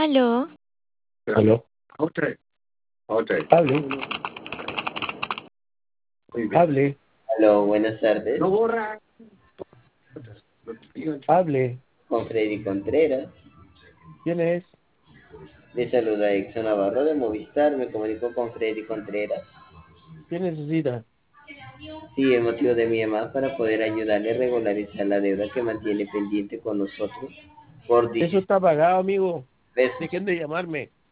Aló, Aló. Hable, hable, Aló, buenas tardes. hable. Con Freddy Contreras. ¿Quién es? Le saluda Exxon Navarro de Movistar. Me comunico con Freddy Contreras. ¿Qué necesita? Sí, el motivo de mi llamada para poder ayudarle a regularizar la deuda que mantiene pendiente con nosotros por Eso 17 está pagado, amigo. pesos. Dejen de llamarme.